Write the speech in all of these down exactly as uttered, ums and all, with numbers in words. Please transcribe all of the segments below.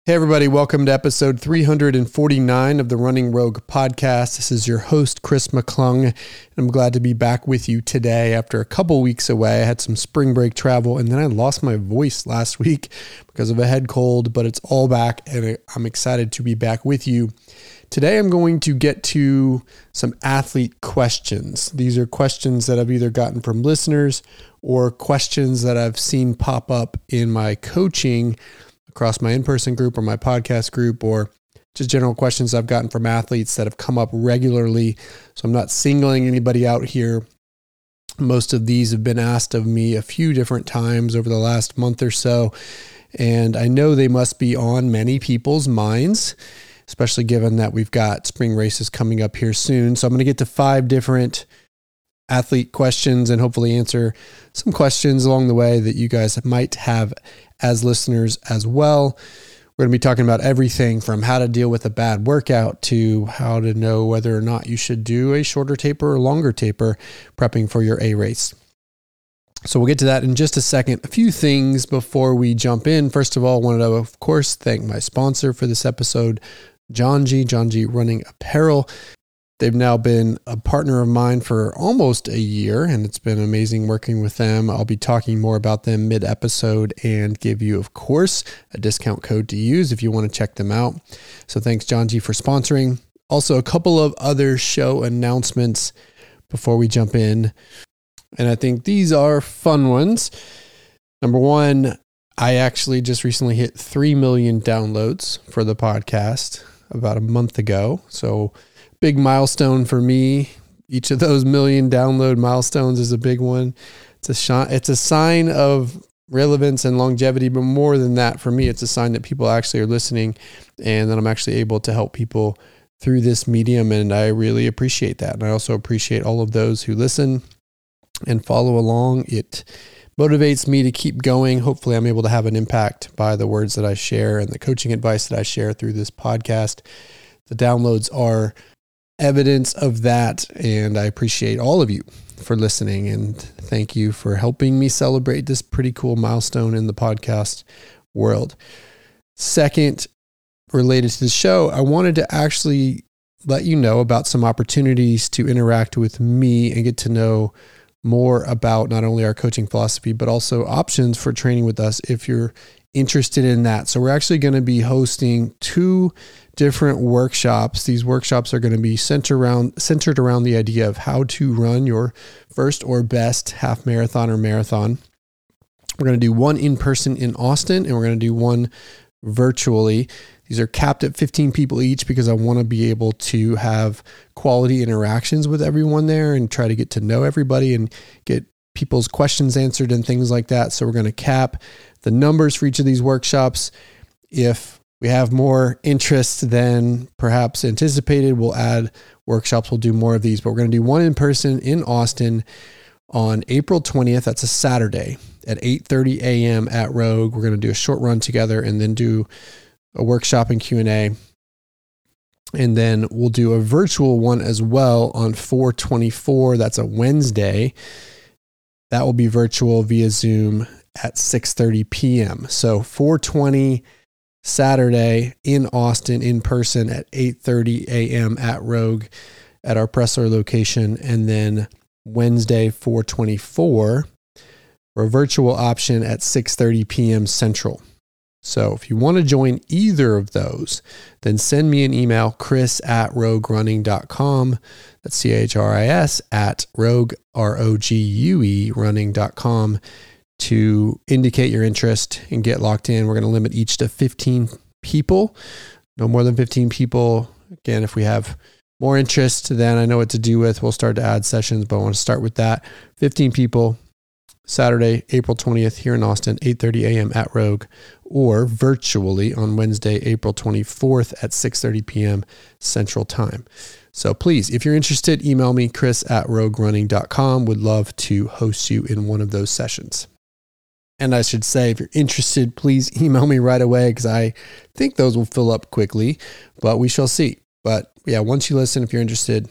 Hey everybody, welcome to episode three hundred forty-nine of the Running Rogue podcast. This is your host, Chris McClung, and I'm glad to be back with you today after a couple weeks away. I had some spring break travel, and then I lost my voice last week because of a head cold, but it's all back, and I'm excited to be back with you. Today I'm going to get to some athlete questions. These are questions that I've either gotten from listeners or questions that I've seen pop up in my coaching across my in-person group or my podcast group, or just general questions I've gotten from athletes that have come up regularly. So I'm not singling anybody out here. Most of these have been asked of me a few different times over the last month or so, and I know they must be on many people's minds, especially given that we've got spring races coming up here soon. So I'm going to get to five different athlete questions and hopefully answer some questions along the way that you guys might have as listeners as well. We're going to be talking about everything from how to deal with a bad workout to how to know whether or not you should do a shorter taper or longer taper prepping for your A race. So we'll get to that in just a second. A few things before we jump in. First of all, I wanted to, of course, thank my sponsor for this episode, John G, John G Running Apparel. They've now been a partner of mine for almost a year, and it's been amazing working with them. I'll be talking more about them mid-episode and give you, of course, a discount code to use if you want to check them out. So thanks, John G, for sponsoring. Also, a couple of other show announcements before we jump in, and I think these are fun ones. Number one, I actually just recently hit three million downloads for the podcast about a month ago, so big milestone for me. Each of those million download milestones is a big one. It's a sh- it's a sign of relevance and longevity, but more than that, for me, it's a sign that people actually are listening and that I'm actually able to help people through this medium. And I really appreciate that. And I also appreciate all of those who listen and follow along. It motivates me to keep going. Hopefully I'm able to have an impact by the words that I share and the coaching advice that I share through this podcast. The downloads are evidence of that, and I appreciate all of you for listening, and thank you for helping me celebrate this pretty cool milestone in the podcast world. Second, related to the show, I wanted to actually let you know about some opportunities to interact with me and get to know more about not only our coaching philosophy, but also options for training with us if you're interested in that. So we're actually going to be hosting two different workshops. These workshops are going to be centered around centered around the idea of how to run your first or best half marathon or marathon. We're going to do one in person in Austin, and we're going to do one virtually. These are capped at fifteen people each because I want to be able to have quality interactions with everyone there and try to get to know everybody and get people's questions answered and things like that. So we're going to cap the numbers for each of these workshops. If we have more interest than perhaps anticipated, we'll add workshops. We'll do more of these, but we're going to do one in person in Austin on April twentieth. That's a Saturday at eight thirty a.m. at Rogue. We're going to do a short run together and then do a workshop and Q and A. And then we'll do a virtual one as well on four twenty-four. That's a Wednesday. That will be virtual via Zoom at six thirty p.m. So four twenty Saturday in Austin in person at eight thirty a.m. at Rogue at our Pressler location. And then Wednesday four twenty-four for a virtual option at six thirty p.m. Central. So if you want to join either of those, then send me an email, chris at rogue running dot com. That's C H R I S at rogue, R O G U E, running dot com to indicate your interest and get locked in. We're going to limit each to fifteen people, no more than fifteen people. Again, if we have more interest, then I know what to do with. We'll start to add sessions, but I want to start with that. fifteen people, Saturday, April twentieth here in Austin, eight thirty a.m. at Rogue, or virtually on Wednesday, April twenty-fourth at six thirty p.m. Central Time. So please, if you're interested, email me, chris at rogue running dot com. Would love to host you in one of those sessions. And I should say, if you're interested, please email me right away because I think those will fill up quickly, but we shall see. But yeah, once you listen, if you're interested,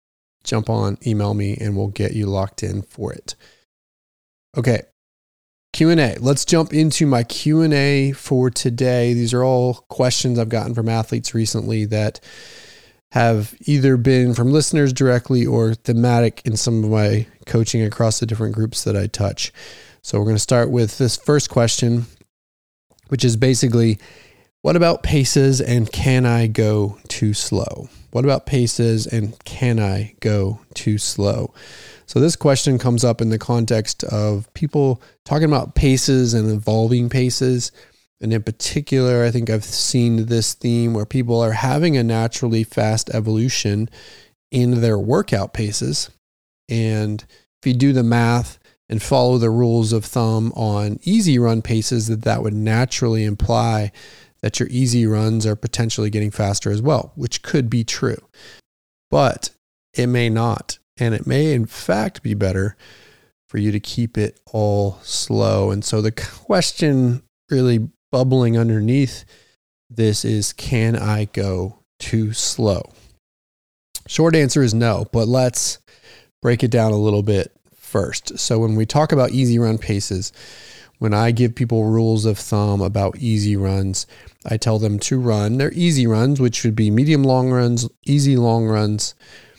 jump on, email me, and we'll get you locked in for it. Okay, Q and A. Let's jump into my Q and A for today. These are all questions I've gotten from athletes recently that have either been from listeners directly or thematic in some of my coaching across the different groups that I touch. So we're going to start with this first question, which is basically, what about paces and can I go too slow? What about paces and can I go too slow? So this question comes up in the context of people talking about paces and evolving paces. And in particular, I think I've seen this theme where people are having a naturally fast evolution in their workout paces. And if you do the math and follow the rules of thumb on easy run paces, that that would naturally imply that your easy runs are potentially getting faster as well, which could be true. But it may not. And it may, in fact, be better for you to keep it all slow. And so the question really bubbling underneath this is, can I go too slow? Short answer is no, but let's break it down a little bit first. So when we talk about easy run paces, when I give people rules of thumb about easy runs, I tell them to run their easy runs, which would be medium long runs, easy long runs,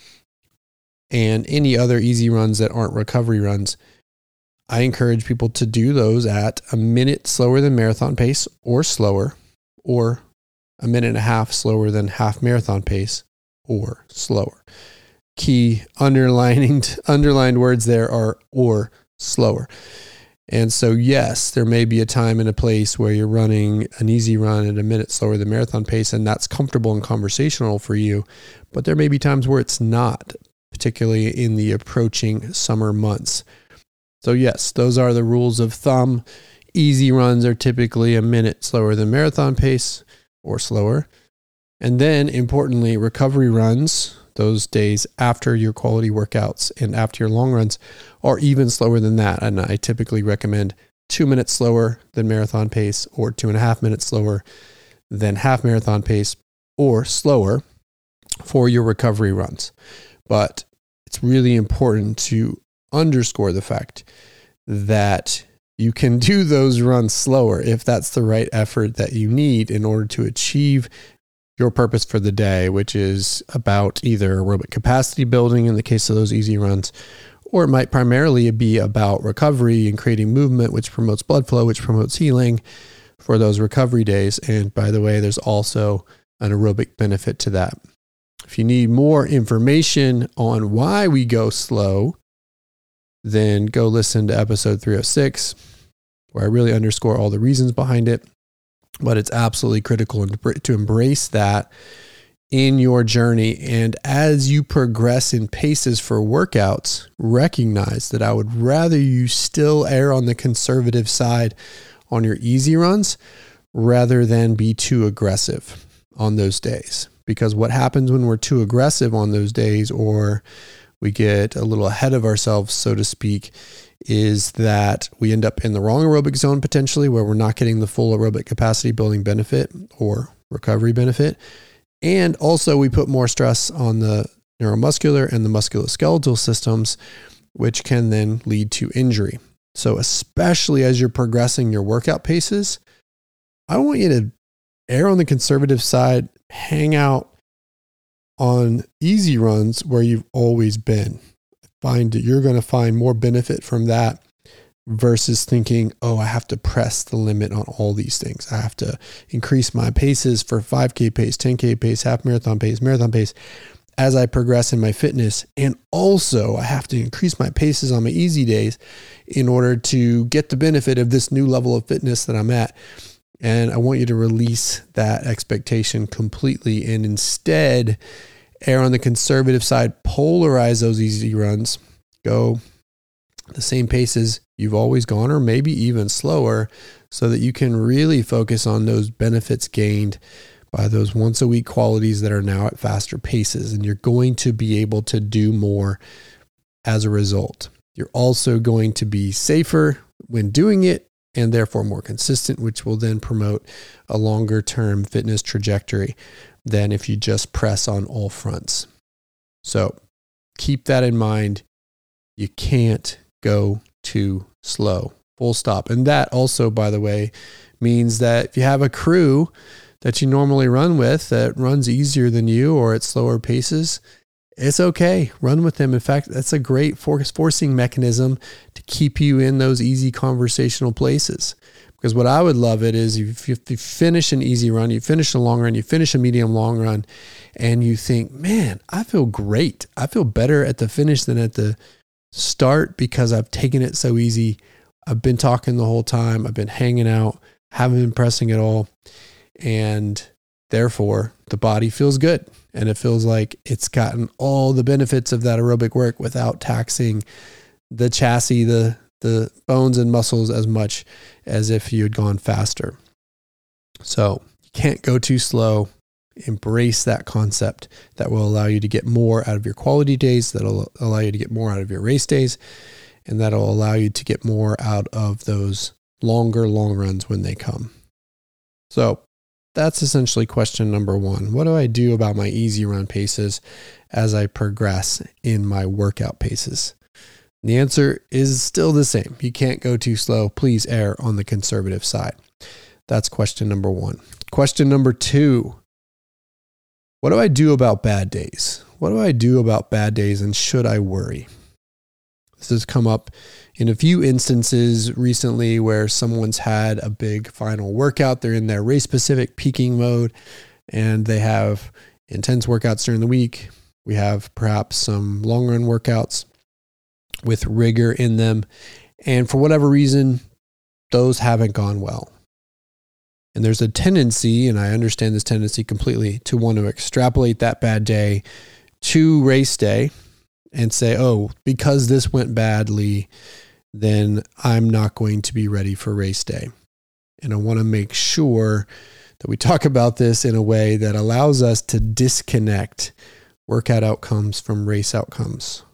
and any other easy runs that aren't recovery runs. I encourage people to do those at a minute slower than marathon pace or slower, or a minute and a half slower than half marathon pace or slower. Key underlining, underlined words there are or slower. And so, yes, there may be a time and a place where you're running an easy run at a minute slower than marathon pace, and that's comfortable and conversational for you. But there may be times where it's not, particularly in the approaching summer months. So yes, those are the rules of thumb. Easy runs are typically a minute slower than marathon pace or slower. And then importantly, recovery runs, those days after your quality workouts and after your long runs, are even slower than that. And I typically recommend two minutes slower than marathon pace or two and a half minutes slower than half marathon pace or slower for your recovery runs. But it's really important to underscore the fact that you can do those runs slower if that's the right effort that you need in order to achieve your purpose for the day, which is about either aerobic capacity building in the case of those easy runs, or it might primarily be about recovery and creating movement, which promotes blood flow, which promotes healing for those recovery days. And by the way, there's also an aerobic benefit to that. If you need more information on why we go slow, then go listen to episode three oh six, where I really underscore all the reasons behind it. But it's absolutely critical to embrace that in your journey. And as you progress in paces for workouts, recognize that I would rather you still err on the conservative side on your easy runs rather than be too aggressive on those days. Because what happens when we're too aggressive on those days, or we get a little ahead of ourselves, so to speak, is that we end up in the wrong aerobic zone potentially, where we're not getting the full aerobic capacity building benefit or recovery benefit. And also we put more stress on the neuromuscular and the musculoskeletal systems, which can then lead to injury. So especially as you're progressing your workout paces, I want you to err on the conservative side, hang out on easy runs where you've always been. Find that you're going to find more benefit from that versus thinking, oh, I have to press the limit on all these things. I have to increase my paces for five K pace, ten K pace, half marathon pace, marathon pace as I progress in my fitness. And also I have to increase my paces on my easy days in order to get the benefit of this new level of fitness that I'm at. And I want you to release that expectation completely and instead err on the conservative side, polarize those easy runs, go the same paces you've always gone, or maybe even slower, so that you can really focus on those benefits gained by those once a week qualities that are now at faster paces. And you're going to be able to do more as a result. You're also going to be safer when doing it and therefore more consistent, which will then promote a longer term fitness trajectory than if you just press on all fronts. So keep that in mind. You can't go too slow full stop. And that also, by the way, means that if you have a crew that you normally run with that runs easier than you or at slower paces, it's okay. Run with them. In fact, that's a great force forcing mechanism to keep you in those easy conversational places. Because what I would love it is if you, if you finish an easy run, you finish a long run, you finish a medium long run, and you think, man, I feel great. I feel better at the finish than at the start because I've taken it so easy. I've been talking the whole time. I've been hanging out, haven't been pressing at all. And therefore, the body feels good. And it feels like it's gotten all the benefits of that aerobic work without taxing the chassis, the the bones and muscles as much as if you had gone faster. So you can't go too slow. Embrace that concept that will allow you to get more out of your quality days, that'll allow you to get more out of your race days, and that'll allow you to get more out of those longer long runs when they come. So that's essentially question number one. What do I do about my easy run paces as I progress in my workout paces? And the answer is still the same. You can't go too slow. Please err on the conservative side. That's question number one. Question number two. What do I do about bad days? What do I do about bad days, and should I worry? This has come up in a few instances recently where someone's had a big final workout. They're in their race-specific peaking mode, and they have intense workouts during the week. We have perhaps some long-run workouts with rigor in them. And for whatever reason, those haven't gone well. And there's a tendency, and I understand this tendency completely, to want to extrapolate that bad day to race day and say, oh, because this went badly, then I'm not going to be ready for race day. And I want to make sure that we talk about this in a way that allows us to disconnect workout outcomes from race outcomes,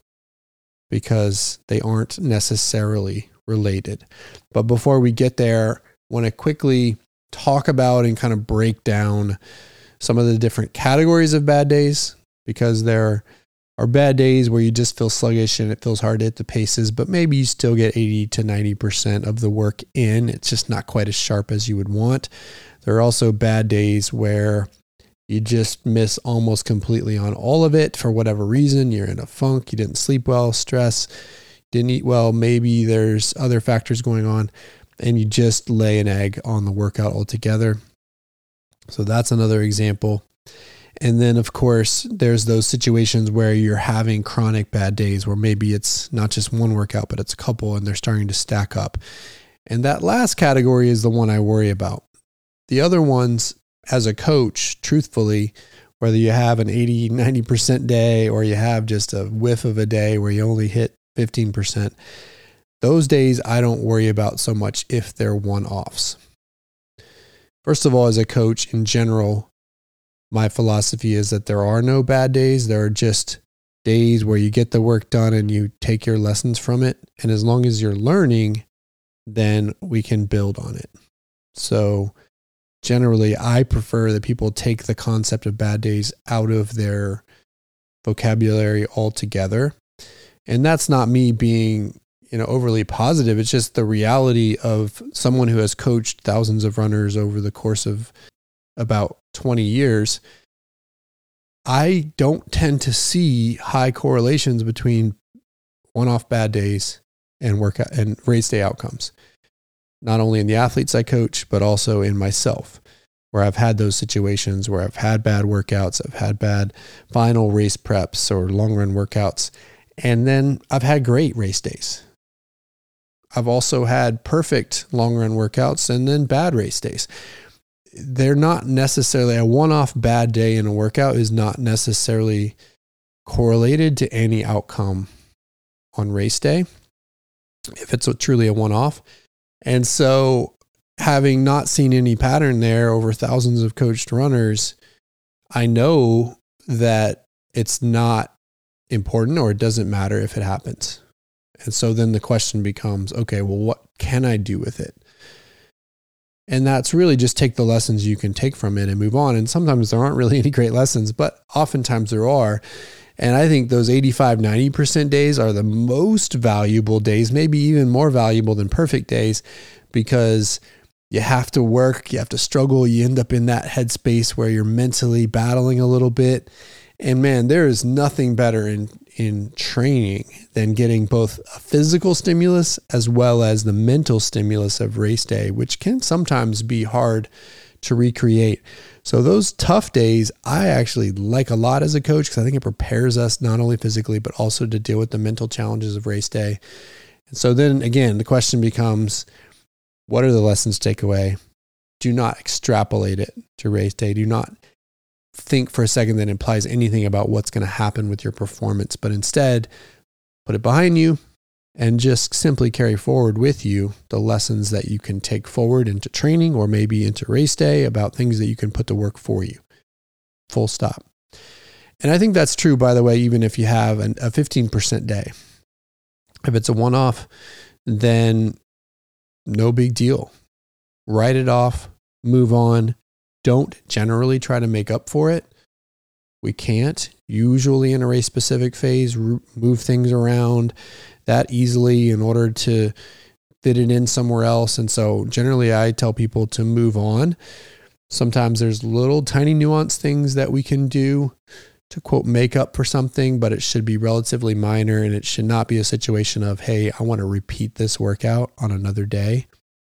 because they aren't necessarily related. But before we get there, I want to quickly talk about and kind of break down some of the different categories of bad days, because there are bad days where you just feel sluggish and it feels hard to hit the paces, but maybe you still get eighty to ninety percent of the work in. It's just not quite as sharp as you would want. There are also bad days where you just miss almost completely on all of it for whatever reason. You're in a funk, you didn't sleep well, stress, didn't eat well, maybe there's other factors going on, and you just lay an egg on the workout altogether. So that's another example. And then, of course, there's those situations where you're having chronic bad days where maybe it's not just one workout, but it's a couple and they're starting to stack up. And that last category is the one I worry about. The other ones, as a coach, truthfully, whether you have an eighty, ninety percent day or you have just a whiff of a day where you only hit fifteen percent, those days I don't worry about so much if they're one-offs. First of all, as a coach in general, my philosophy is that there are no bad days. There are just days where you get the work done and you take your lessons from it. And as long as you're learning, then we can build on it. So generally, I prefer that people take the concept of bad days out of their vocabulary altogether. And that's not me being, you know, overly positive. It's just the reality of someone who has coached thousands of runners over the course of about twenty years. I don't tend to see high correlations between one-off bad days and workout and race day outcomes. Not only in the athletes I coach, but also in myself, where I've had those situations where I've had bad workouts, I've had bad final race preps or long run workouts, and then I've had great race days. I've also had perfect long run workouts and then bad race days. They're not necessarily, a one-off bad day in a workout is not necessarily correlated to any outcome on race day, if it's a, truly a one-off. And so having not seen any pattern there over thousands of coached runners, I know that it's not important or it doesn't matter if it happens. And so then the question becomes, okay, well, what can I do with it? And that's really just take the lessons you can take from it and move on. And sometimes there aren't really any great lessons, but oftentimes there are. And I think those eighty-five, ninety percent days are the most valuable days, maybe even more valuable than perfect days, because you have to work, you have to struggle, you end up in that headspace where you're mentally battling a little bit. And man, there is nothing better in, in training than getting both a physical stimulus as well as the mental stimulus of race day, which can sometimes be hard to recreate. So those tough days, I actually like a lot as a coach because I think it prepares us not only physically, but also to deal with the mental challenges of race day. And so then again, the question becomes, what are the lessons to take away? Do not extrapolate it to race day. Do not think for a second that implies anything about what's going to happen with your performance, but instead put it behind you and just simply carry forward with you the lessons that you can take forward into training or maybe into race day about things that you can put to work for you. Full stop. And I think that's true, by the way, even if you have an, a fifteen percent day. If it's a one-off, then no big deal. Write it off, move on. Don't generally try to make up for it. We can't usually in a race specific phase move things around that easily in order to fit it in somewhere else. And so generally I tell people to move on. Sometimes there's little tiny nuance things that we can do to quote make up for something, but it should be relatively minor, and it should not be a situation of, hey, I want to repeat this workout on another day.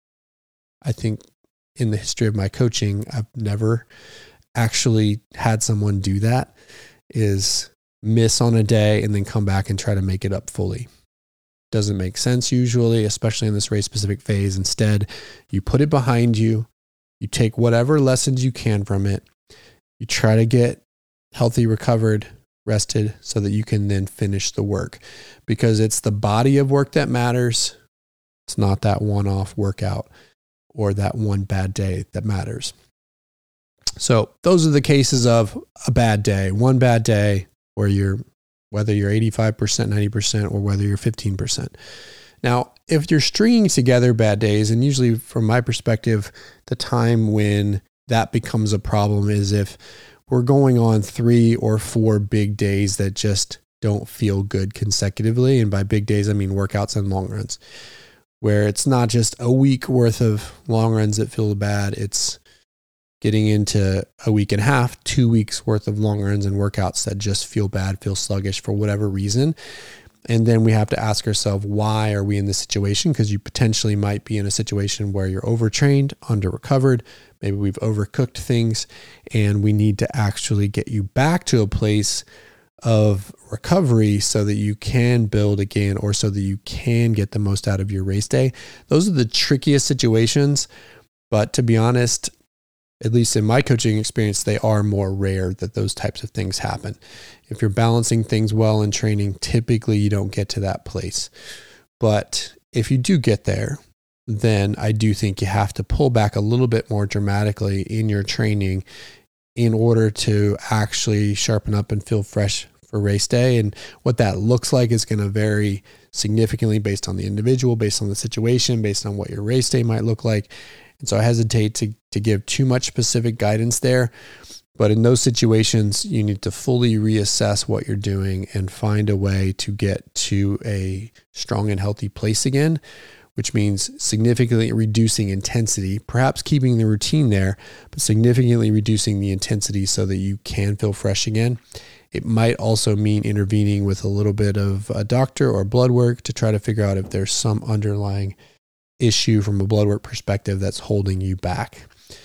I think in the history of my coaching, I've never actually had someone do that, is miss on a day and then come back and try to make it up fully. Doesn't make sense usually, especially in this race specific phase. Instead, you put it behind you, you take whatever lessons you can from it, you try to get healthy, recovered, rested so that you can then finish the work, because it's the body of work that matters. It's not that one-off workout or that one bad day that matters. So those are the cases of a bad day, one bad day where you're, whether you're eighty-five percent, ninety percent, or whether you're fifteen percent. Now, if you're stringing together bad days, and usually from my perspective, the time when that becomes a problem is if we're going on three or four big days that just don't feel good consecutively. And by big days, I mean workouts and long runs, where it's not just a week worth of long runs that feel bad. It's getting into a week and a half, two weeks worth of long runs and workouts that just feel bad, feel sluggish for whatever reason. And then we have to ask ourselves, why are we in this situation? Because you potentially might be in a situation where you're overtrained, under-recovered, maybe we've overcooked things, and we need to actually get you back to a place of recovery so that you can build again, or so that you can get the most out of your race day. Those are the trickiest situations, but to be honest, at least in my coaching experience, they are more rare that those types of things happen. If you're balancing things well in training, typically you don't get to that place. But if you do get there, then I do think you have to pull back a little bit more dramatically in your training in order to actually sharpen up and feel fresh for race day. And what that looks like is going to vary significantly based on the individual, based on the situation, based on what your race day might look like. And so I hesitate to, to give too much specific guidance there. But in those situations, you need to fully reassess what you're doing and find a way to get to a strong and healthy place again, which means significantly reducing intensity, perhaps keeping the routine there, but significantly reducing the intensity so that you can feel fresh again. It might also mean intervening with a little bit of a doctor or blood work to try to figure out if there's some underlying issue from a blood work perspective that's holding you back.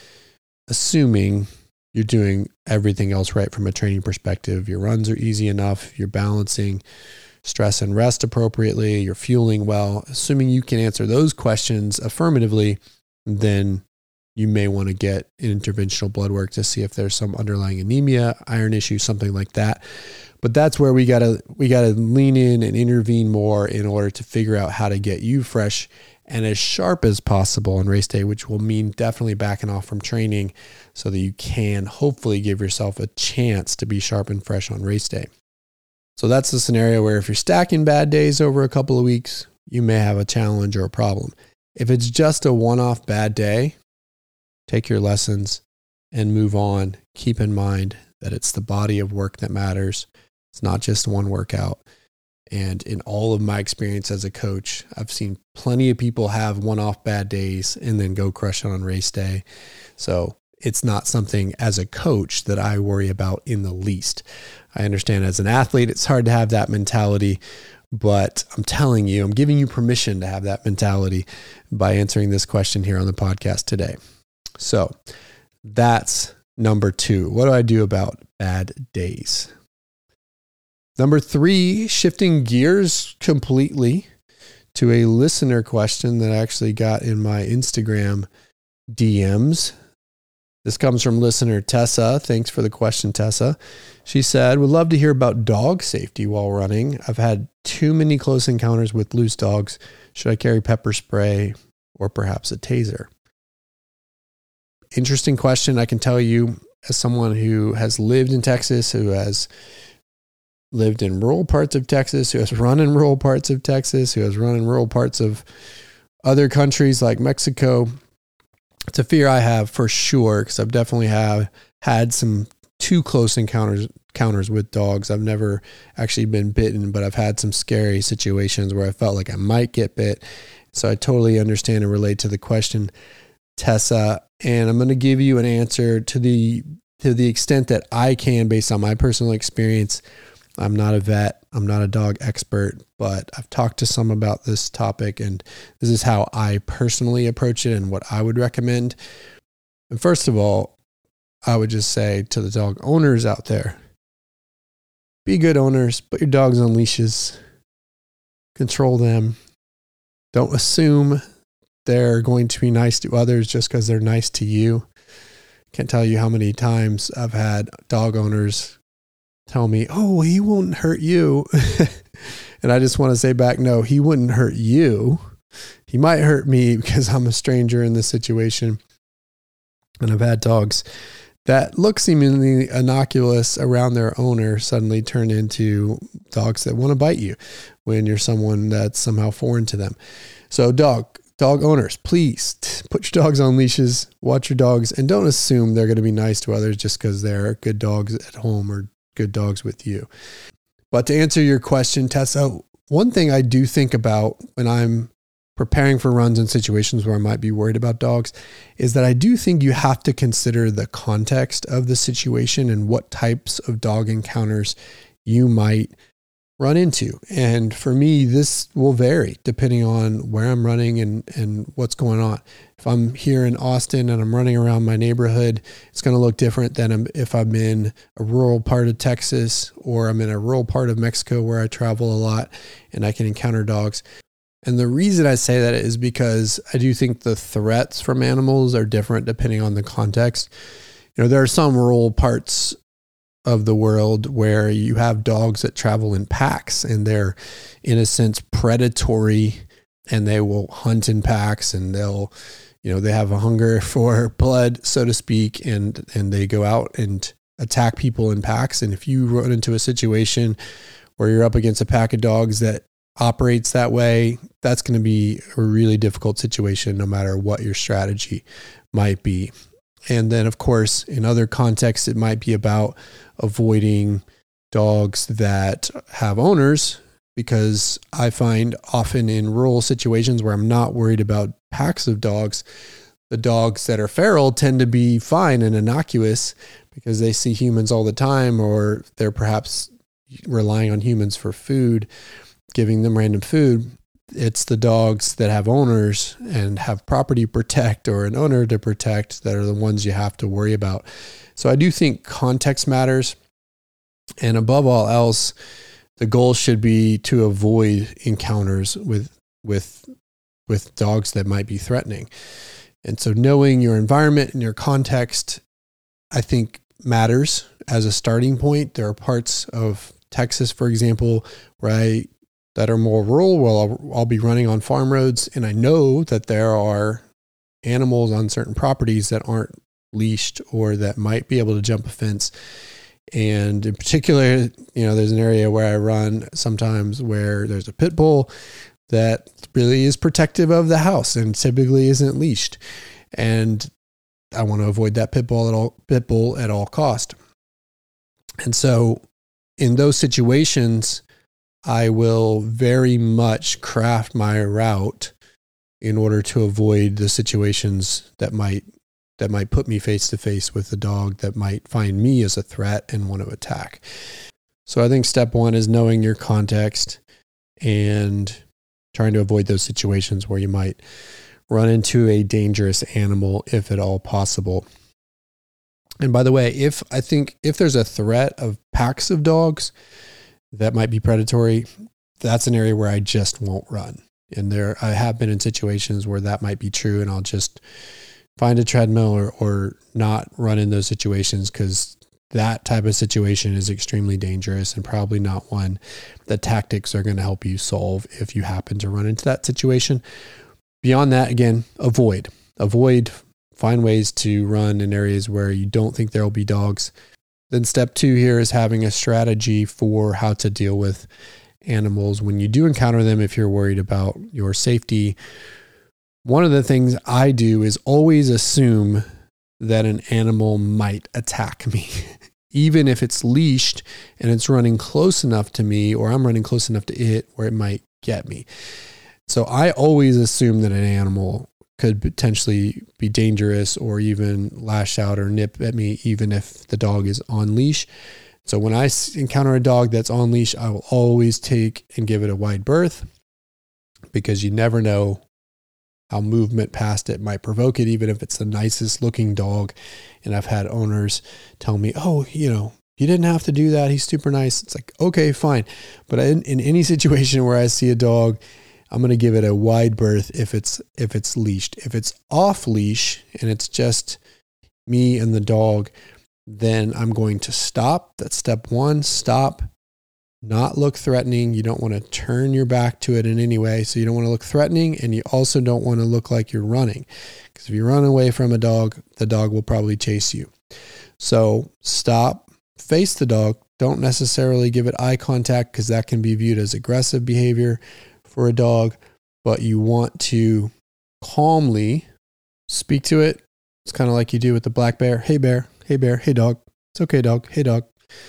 Assuming you're doing everything else right from a training perspective, your runs are easy enough, you're balancing stress and rest appropriately, you're fueling well. Assuming you can answer those questions affirmatively, then you may want to get interventional blood work to see if there's some underlying anemia, iron issue, something like that. But that's where we gotta we gotta lean in and intervene more in order to figure out how to get you fresh and as sharp as possible on race day, which will mean definitely backing off from training so that you can hopefully give yourself a chance to be sharp and fresh on race day. So that's the scenario where if you're stacking bad days over a couple of weeks, you may have a challenge or a problem. If it's just a one-off bad day, take your lessons and move on. Keep in mind that it's the body of work that matters. It's not just one workout. And in all of my experience as a coach, I've seen plenty of people have one-off bad days and then go crush it on race day. So it's not something as a coach that I worry about in the least. I understand as an athlete, it's hard to have that mentality, but I'm telling you, I'm giving you permission to have that mentality by answering this question here on the podcast today. So that's number two. What do I do about bad days? Number three, shifting gears completely to a listener question that I actually got in my Instagram D Ms. This comes from listener Tessa. Thanks for the question, Tessa. She said, would love to hear about dog safety while running. I've had too many close encounters with loose dogs. Should I carry pepper spray or perhaps a taser? Interesting question. I can tell you, as someone who has lived in Texas, who has lived in rural parts of Texas, who has run in rural parts of Texas, who has run in rural parts of other countries like Mexico. It's a fear I have for sure, because I've definitely have had some too close encounters encounters with dogs. I've never actually been bitten, but I've had some scary situations where I felt like I might get bit. So I totally understand and relate to the question, Tessa, and I'm going to give you an answer to the to the extent that I can based on my personal experience. I'm not a vet. I'm not a dog expert, but I've talked to some about this topic, and this is how I personally approach it and what I would recommend. And first of all, I would just say to the dog owners out there, be good owners, put your dogs on leashes, control them. Don't assume they're going to be nice to others just because they're nice to you. Can't tell you how many times I've had dog owners tell me, oh, he won't hurt you. And I just want to say back, no, he wouldn't hurt you. He might hurt me because I'm a stranger in this situation. And I've had dogs that look seemingly innocuous around their owner suddenly turn into dogs that want to bite you when you're someone that's somehow foreign to them. So dog, dog owners, please put your dogs on leashes, watch your dogs, and don't assume they're going to be nice to others just because they're good dogs at home or good dogs with you. But to answer your question, Tessa, one thing I do think about when I'm preparing for runs in situations where I might be worried about dogs is that I do think you have to consider the context of the situation and what types of dog encounters you might run into. And for me, this will vary depending on where I'm running and, and what's going on. If I'm here in Austin and I'm running around my neighborhood, it's going to look different than if I'm in a rural part of Texas or I'm in a rural part of Mexico where I travel a lot and I can encounter dogs. And the reason I say that is because I do think the threats from animals are different depending on the context. You know, there are some rural parts of the world where you have dogs that travel in packs and they're in a sense predatory, and they will hunt in packs, and they'll, you know, they have a hunger for blood, so to speak, and, and they go out and attack people in packs. And if you run into a situation where you're up against a pack of dogs that operates that way, that's going to be a really difficult situation no matter what your strategy might be. And then, of course, in other contexts, it might be about avoiding dogs that have owners, because I find often in rural situations where I'm not worried about packs of dogs, the dogs that are feral tend to be fine and innocuous because they see humans all the time, or they're perhaps relying on humans for food, giving them random food. It's the dogs that have owners and have property protect or an owner to protect that are the ones you have to worry about. So I do think context matters. And above all else, the goal should be to avoid encounters with, with, with dogs that might be threatening. And so knowing your environment and your context, I think, matters as a starting point. There are parts of Texas, for example, where I that are more rural, well, I'll, I'll be running on farm roads, and I know that there are animals on certain properties that aren't leashed or that might be able to jump a fence. And in particular, you know, there's an area where I run sometimes where there's a pit bull that really is protective of the house and typically isn't leashed. And I want to avoid that pit bull at all, pit bull at all cost. And so in those situations, I will very much craft my route in order to avoid the situations that might that might put me face to face with a dog that might find me as a threat and want to attack. So I think step one is knowing your context and trying to avoid those situations where you might run into a dangerous animal if at all possible. And by the way, if I think if there's a threat of packs of dogs that might be predatory, that's an area where I just won't run. And there, I have been in situations where that might be true, and I'll just find a treadmill or, or not run in those situations, because that type of situation is extremely dangerous and probably not one that tactics are going to help you solve if you happen to run into that situation. Beyond that, again, avoid. Avoid, find ways to run in areas where you don't think there will be dogs. Then step two here is having a strategy for how to deal with animals when you do encounter them if you're worried about your safety. One of the things I do is always assume that an animal might attack me, even if it's leashed and it's running close enough to me, or I'm running close enough to it where it might get me. So I always assume that an animal could potentially be dangerous or even lash out or nip at me, even if the dog is on leash. So when I encounter a dog that's on leash, I will always take and give it a wide berth, because you never know how movement past it might provoke it, even if it's the nicest looking dog. And I've had owners tell me, oh, you know, you didn't have to do that. He's super nice. It's like, okay, fine. But in, in any situation where I see a dog, I'm going to give it a wide berth if it's if it's leashed. If it's off leash and it's just me and the dog, then I'm going to stop. That's step one. Stop. Not look threatening. You don't want to turn your back to it in any way. So you don't want to look threatening, and you also don't want to look like you're running, because if you run away from a dog, the dog will probably chase you. So stop, face the dog. Don't necessarily give it eye contact, because that can be viewed as aggressive behavior for a dog, but you want to calmly speak to it. It's kind of like you do with the black bear. Hey bear, hey bear, hey dog. It's okay, dog. Hey dog.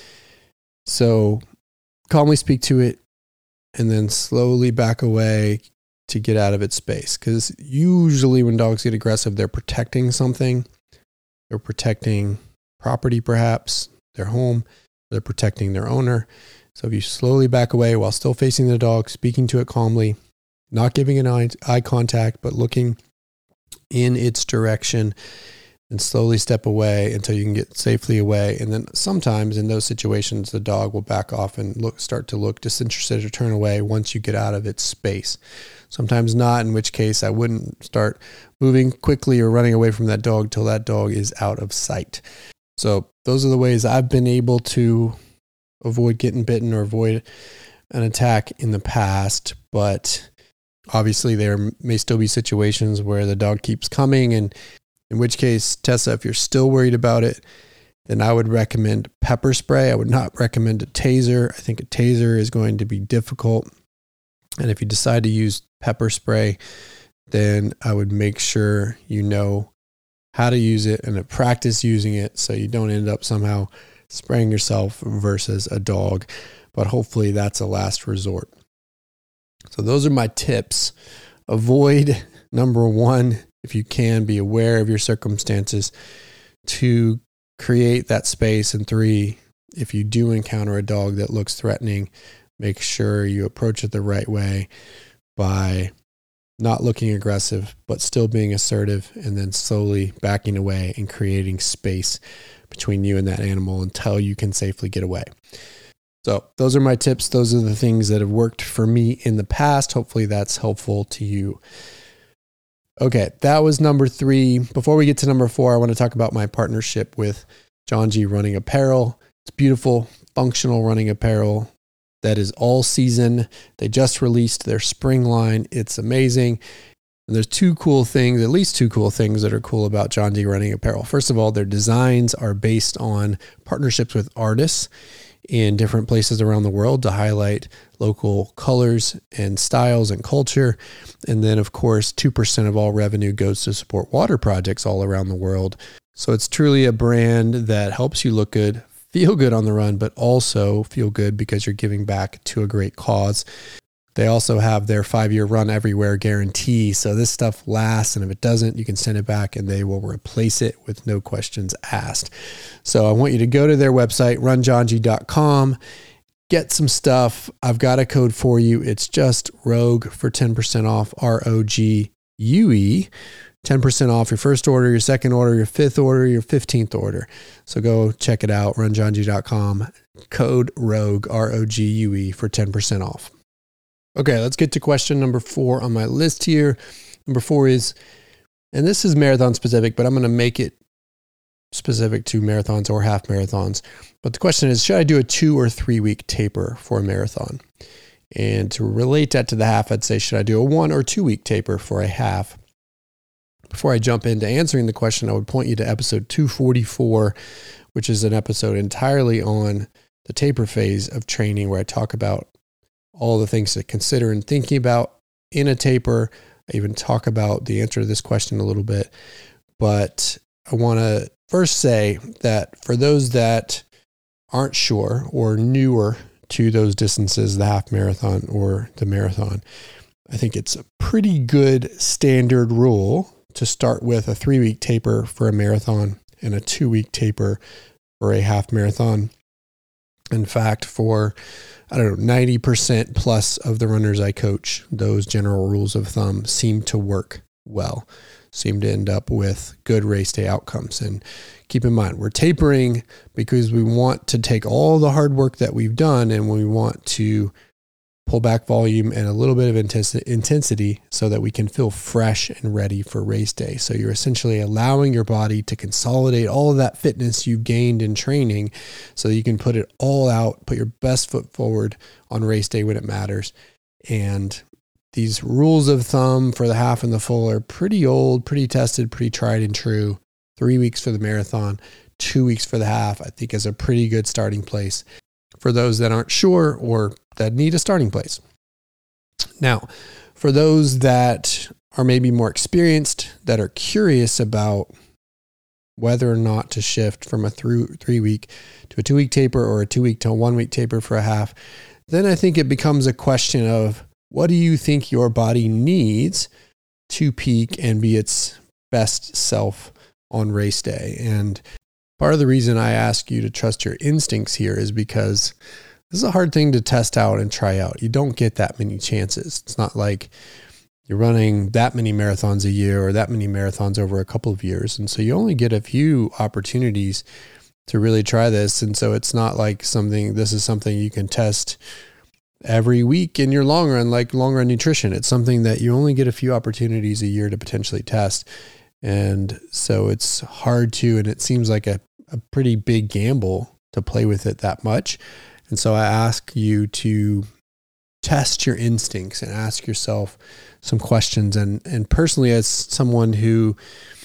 So calmly speak to it, and then slowly back away to get out of its space. Because usually when dogs get aggressive, they're protecting something. They're protecting property, perhaps their home. They're protecting their owner. So if you slowly back away while still facing the dog, speaking to it calmly, not giving an eye, eye contact, but looking in its direction, and slowly step away until you can get safely away. And then sometimes in those situations, the dog will back off and look, start to look disinterested or turn away once you get out of its space. Sometimes not, in which case I wouldn't start moving quickly or running away from that dog till that dog is out of sight. So those are the ways I've been able to avoid getting bitten or avoid an attack in the past. But obviously there may still be situations where the dog keeps coming, and in which case, Tessa, if you're still worried about it, then I would recommend pepper spray. I would not recommend a taser. I think a taser is going to be difficult. And if you decide to use pepper spray, then I would make sure you know how to use it and to practice using it, so you don't end up somehow spraying yourself versus a dog. But hopefully that's a last resort. So those are my tips. Avoid, number one, if you can, be aware of your circumstances. Two, create that space. And three, if you do encounter a dog that looks threatening, make sure you approach it the right way by not looking aggressive, but still being assertive, and then slowly backing away and creating space between you and that animal until you can safely get away. So those are my tips. Those are the things that have worked for me in the past. Hopefully that's helpful to you. Okay, that was number three. Before we get to number four, I want to talk about my partnership with John G Running Apparel. It's beautiful, functional running apparel that is all season. They just released their spring line. It's amazing. And there's two cool things, at least two cool things that are cool about John G Running Apparel. First of all, their designs are based on partnerships with artists in different places around the world to highlight local colors and styles and culture. And then, of course, two percent of all revenue goes to support water projects all around the world. So it's truly a brand that helps you look good, feel good on the run, but also feel good because you're giving back to a great cause. They also have their five-year run everywhere guarantee. So this stuff lasts, and if it doesn't, you can send it back and they will replace it with no questions asked. So I want you to go to their website, run janji dot com, get some stuff. I've got a code for you. It's just ROGUE for ten percent off, R O G U E. ten percent off your first order, your second order, your fifth order, your fifteenth order. So go check it out, run janji dot com, code ROGUE, R O G U E, for ten percent off. Okay, let's get to question number four on my list here. Number four is, and this is marathon specific, but I'm going to make it specific to marathons or half marathons. But the question is, should I do a two or three week taper for a marathon? And to relate that to the half, I'd say, should I do a one or two week taper for a half? Before I jump into answering the question, I would point you to episode two forty-four, which is an episode entirely on the taper phase of training, where I talk about all the things to consider and thinking about in a taper. I even talk about the answer to this question a little bit. But I want to first say that for those that aren't sure or newer to those distances, the half marathon or the marathon, I think it's a pretty good standard rule to start with a three-week taper for a marathon and a two-week taper for a half marathon. In fact, for, I don't know, ninety percent plus of the runners I coach, those general rules of thumb seem to work well, seem to end up with good race day outcomes. And keep in mind, we're tapering because we want to take all the hard work that we've done and we want to pull back volume and a little bit of intensity so that we can feel fresh and ready for race day. So you're essentially allowing your body to consolidate all of that fitness you've gained in training so that you can put it all out, put your best foot forward on race day when it matters. And these rules of thumb for the half and the full are pretty old, pretty tested, pretty tried and true. Three weeks for the marathon, two weeks for the half, I think is a pretty good starting place for those that aren't sure or that need a starting place. Now, for those that are maybe more experienced, that are curious about whether or not to shift from a through three week to a two week taper or a two week to a one week taper for a half, then I think it becomes a question of, what do you think your body needs to peak and be its best self on race day? And part of the reason I ask you to trust your instincts here is because this is a hard thing to test out and try out. You don't get that many chances. It's not like you're running that many marathons a year or that many marathons over a couple of years. And so you only get a few opportunities to really try this. And so it's not like something, this is something you can test every week in your long run, like long run nutrition. It's something that you only get a few opportunities a year to potentially test. And so it's hard to, and it seems like a, a pretty big gamble to play with it that much. And so I ask you to test your instincts and ask yourself some questions. And, and personally, as someone who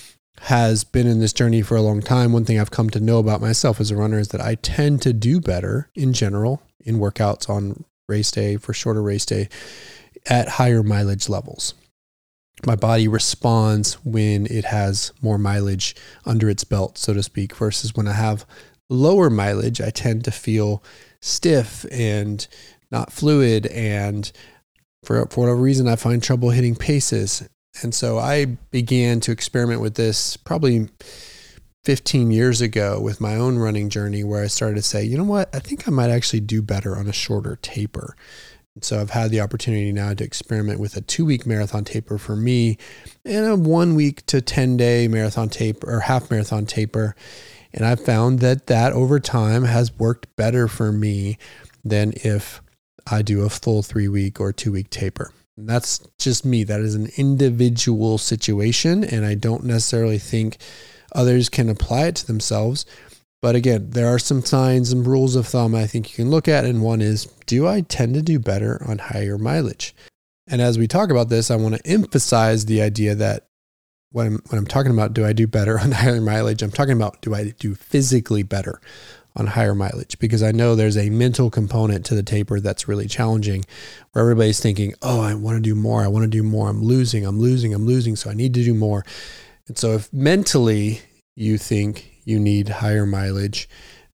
has been in this journey for a long time, one thing I've come to know about myself as a runner is that I tend to do better in general in workouts on race day, for shorter race day, at higher mileage levels. My body responds when it has more mileage under its belt, so to speak, versus when I have lower mileage, I tend to feel stiff and not fluid. And for, for whatever reason, I find trouble hitting paces. And so I began to experiment with this probably fifteen years ago with my own running journey, where I started to say, you know what, I think I might actually do better on a shorter taper. So I've had the opportunity now to experiment with a two-week marathon taper for me and a one-week to ten-day marathon taper or half marathon taper. And I've found that that over time has worked better for me than if I do a full three-week or two-week taper. And that's just me. That is an individual situation, and I don't necessarily think others can apply it to themselves. But again, there are some signs and rules of thumb I think you can look at. And one is, do I tend to do better on higher mileage? And as we talk about this, I want to emphasize the idea that when I'm, when I'm talking about, do I do better on higher mileage? I'm talking about, do I do physically better on higher mileage? Because I know there's a mental component to the taper that's really challenging, where everybody's thinking, oh, I want to do more. I want to do more. I'm losing, I'm losing, I'm losing. So I need to do more. And so if mentally you think you need higher mileage,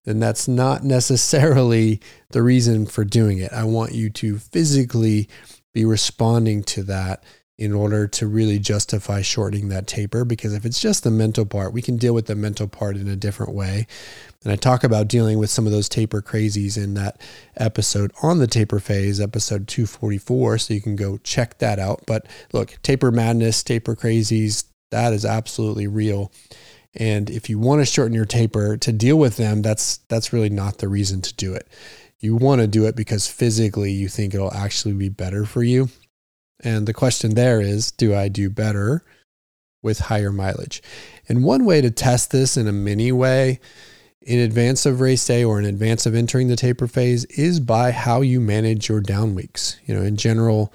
then that's not necessarily the reason for doing it. I want you to physically be responding to that in order to really justify shortening that taper. Because if it's just the mental part, we can deal with the mental part in a different way. And I talk about dealing with some of those taper crazies in that episode on the taper phase, episode two forty-four. So you can go check that out. But look, taper madness, taper crazies, that is absolutely real. And if you want to shorten your taper to deal with them, that's that's really not the reason to do it. You want to do it because physically you think it'll actually be better for you. And the question there is, do I do better with higher mileage? And one way to test this in a mini way in advance of race day or in advance of entering the taper phase is by how you manage your down weeks. You know, in general,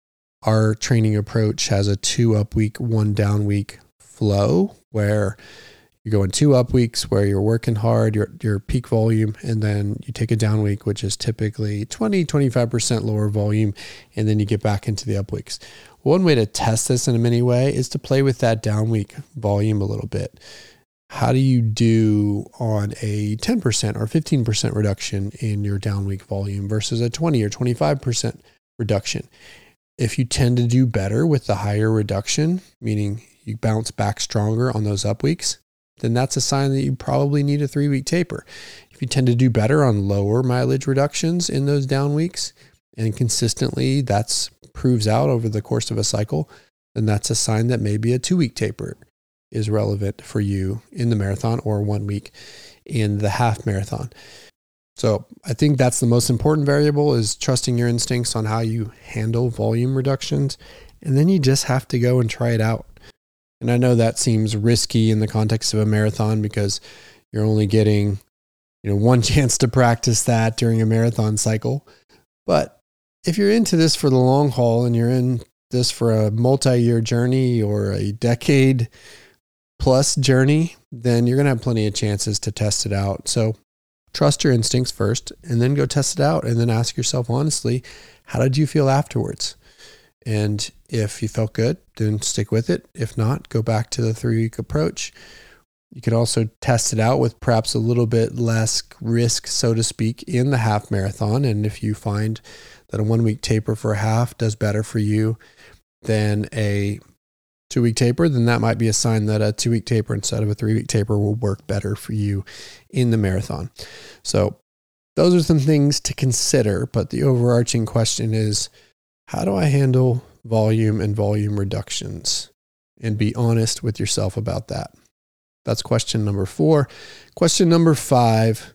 our training approach has a two up week, one down week flow where you're going two up weeks where you're working hard, your your peak volume, and then you take a down week, which is typically twenty, twenty-five percent lower volume, and then you get back into the up weeks. One way to test this in a mini way is to play with that down week volume a little bit. How do you do on a ten percent or fifteen percent reduction in your down week volume versus a twenty or twenty-five percent reduction? If you tend to do better with the higher reduction, meaning you bounce back stronger on those up weeks, then that's a sign that you probably need a three-week taper. If you tend to do better on lower mileage reductions in those down weeks, and consistently that's proves out over the course of a cycle, then that's a sign that maybe a two-week taper is relevant for you in the marathon or one week in the half marathon. So I think that's the most important variable, is trusting your instincts on how you handle volume reductions. And then you just have to go and try it out. And I know that seems risky in the context of a marathon because you're only getting, you know, one chance to practice that during a marathon cycle. But if you're into this for the long haul and you're in this for a multi-year journey or a decade plus journey, then you're going to have plenty of chances to test it out. So trust your instincts first and then go test it out, and then ask yourself honestly, how did you feel afterwards? And if you felt good, then stick with it. If not, go back to the three-week approach. You could also test it out with perhaps a little bit less risk, so to speak, in the half marathon. And if you find that a one-week taper for a half does better for you than a two-week taper, then that might be a sign that a two-week taper instead of a three-week taper will work better for you in the marathon. So those are some things to consider, but the overarching question is, how do I handle volume and volume reductions? And be honest with yourself about that. That's question number four. Question number five,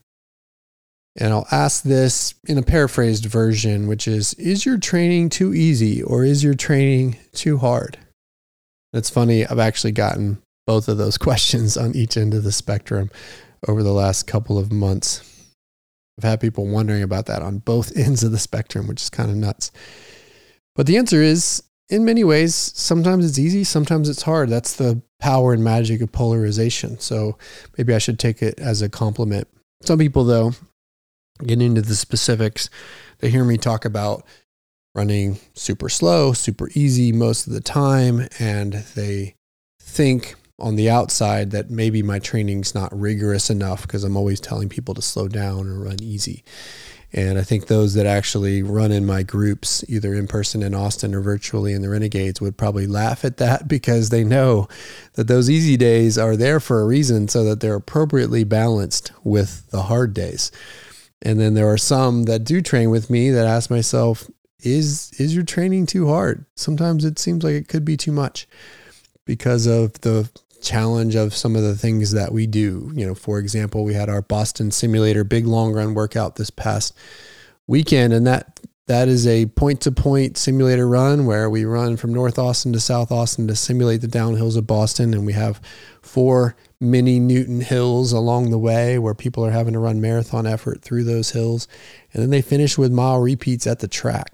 and I'll ask this in a paraphrased version, which is, is your training too easy or is your training too hard? It's funny, I've actually gotten both of those questions on each end of the spectrum over the last couple of months. I've had people wondering about that on both ends of the spectrum, which is kind of nuts. But the answer is, in many ways, sometimes it's easy, sometimes it's hard. That's the power and magic of polarization. So maybe I should take it as a compliment. Some people, though, getting into the specifics, they hear me talk about running super slow, super easy most of the time, and they think on the outside that maybe my training's not rigorous enough because I'm always telling people to slow down or run easy. And I think those that actually run in my groups, either in person in Austin or virtually in the Renegades, would probably laugh at that because they know that those easy days are there for a reason, so that they're appropriately balanced with the hard days. And then there are some that do train with me that ask myself, is, is your training too hard? Sometimes it seems like it could be too much because of the challenge of some of the things that we do. You know, for example, we had our Boston Simulator big long run workout this past weekend, and that that is a point-to-point simulator run where we run from North Austin to South Austin to simulate the downhills of Boston, and we have four mini Newton hills along the way where people are having to run marathon effort through those hills, and then they finish with mile repeats at the track.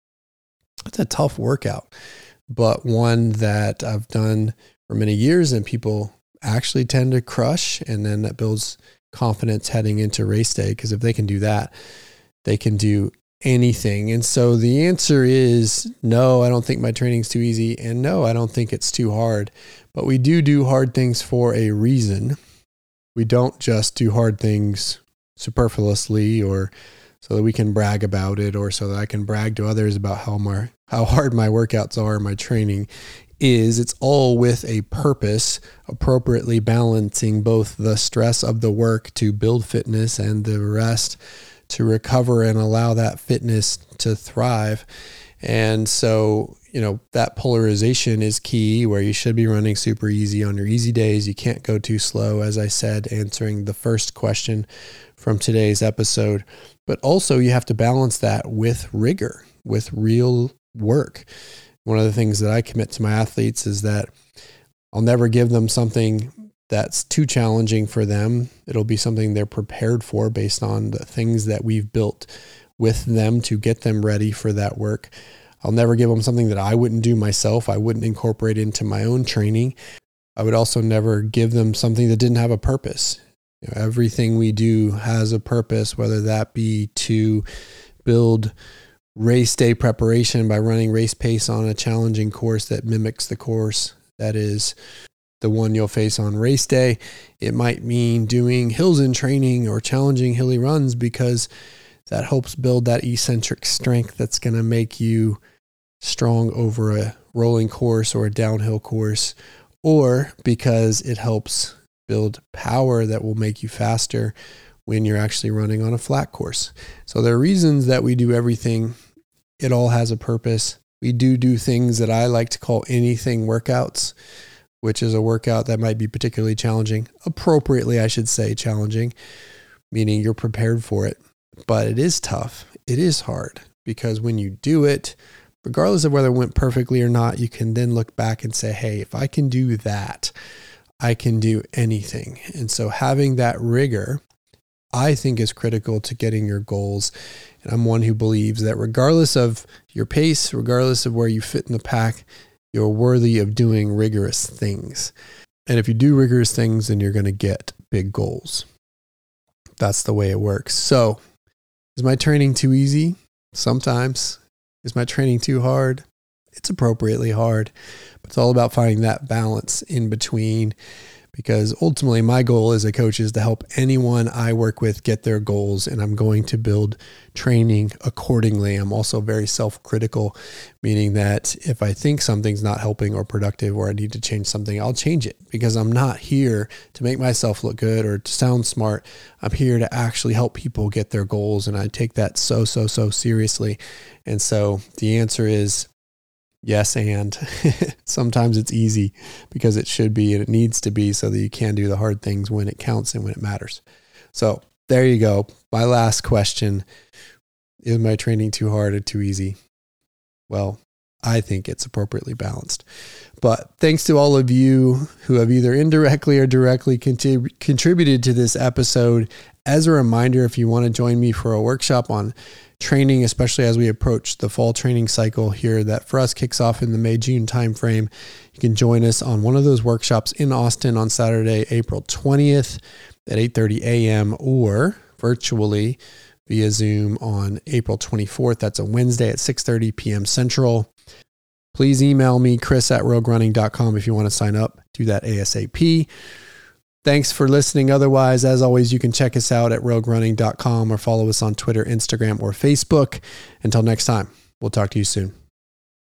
It's a tough workout, but one that I've done for many years, and people actually tend to crush, and then that builds confidence heading into race day, because if they can do that, they can do anything. And so the answer is no, I don't think my training's too easy, and no, I don't think it's too hard. But we do do hard things for a reason. We don't just do hard things superfluously or so that we can brag about it or so that I can brag to others about how my, how hard my workouts are, my training is. It's all with a purpose, appropriately balancing both the stress of the work to build fitness and the rest to recover and allow that fitness to thrive. And so, you know, that polarization is key, where you should be running super easy on your easy days. You can't go too slow, as I said, answering the first question from today's episode. But also you have to balance that with rigor, with real work. One of the things that I commit to my athletes is that I'll never give them something that's too challenging for them. It'll be something they're prepared for based on the things that we've built with them to get them ready for that work. I'll never give them something that I wouldn't do myself. I wouldn't incorporate into my own training. I would also never give them something that didn't have a purpose. You know, everything we do has a purpose, whether that be to build race day preparation by running race pace on a challenging course that mimics the course that is the one you'll face on race day. It might mean doing hills in training or challenging hilly runs because that helps build that eccentric strength that's going to make you strong over a rolling course or a downhill course, or because it helps build power that will make you faster when you're actually running on a flat course. So there are reasons that we do everything. It all has a purpose. We do do things that I like to call anything workouts, which is a workout that might be particularly challenging, appropriately, I should say, challenging, meaning you're prepared for it. But it is tough. It is hard because when you do it, regardless of whether it went perfectly or not, you can then look back and say, hey, if I can do that, I can do anything. And so having that rigor, I think, is critical to getting your goals. And I'm one who believes that regardless of your pace, regardless of where you fit in the pack, you're worthy of doing rigorous things. And if you do rigorous things, then you're going to get big goals. That's the way it works. So, is my training too easy? Sometimes. Is my training too hard? It's appropriately hard. But it's all about finding that balance in between, because ultimately my goal as a coach is to help anyone I work with get their goals, and I'm going to build training accordingly. I'm also very self-critical, meaning that if I think something's not helping or productive or I need to change something, I'll change it, because I'm not here to make myself look good or to sound smart. I'm here to actually help people get their goals, and I take that so, so, so seriously. And so the answer is yes, and sometimes it's easy because it should be and it needs to be, so that you can do the hard things when it counts and when it matters. So there you go. My last question: is my training too hard or too easy? Well, I think it's appropriately balanced. But thanks to all of you who have either indirectly or directly contrib- contributed to this episode. As a reminder, if you want to join me for a workshop on training, especially as we approach the fall training cycle here that for us kicks off in the May-June timeframe, you can join us on one of those workshops in Austin on Saturday, April twentieth at eight thirty a.m. or virtually via Zoom on April twenty-fourth. That's a Wednesday at six thirty p.m. Central. Please email me, chris at rogue running dot com, if you want to sign up. Do that ASAP. Thanks for listening. Otherwise, as always, you can check us out at rogue running dot com or follow us on Twitter, Instagram, or Facebook. Until next time, we'll talk to you soon.